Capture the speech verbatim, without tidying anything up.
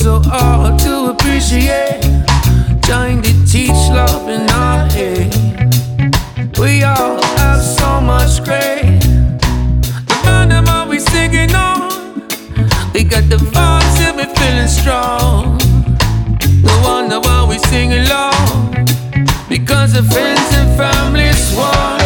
so hard to appreciate. Trying to teach love in our age. We all have so much grace. The random are we singing on. We got the vibes and we feeling strong. No wonder why we sing along, because the friends and family is one.